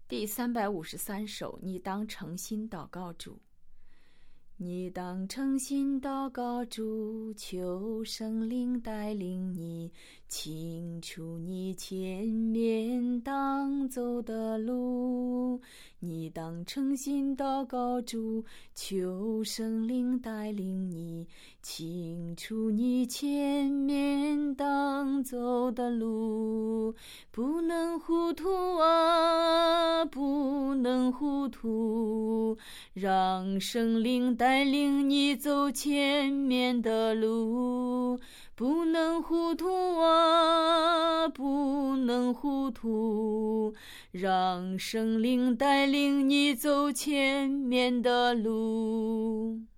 第353首，你当诚心祷告主。你当诚心祷告主，求圣灵带领你，清楚你前面当走的路。你当诚心祷告主，求圣灵带领你，清楚你前面当走的路。不能糊涂啊，不能糊涂，让圣灵带领你走前面的路。不能糊涂啊，不能糊涂，让圣灵带领你走前面的路。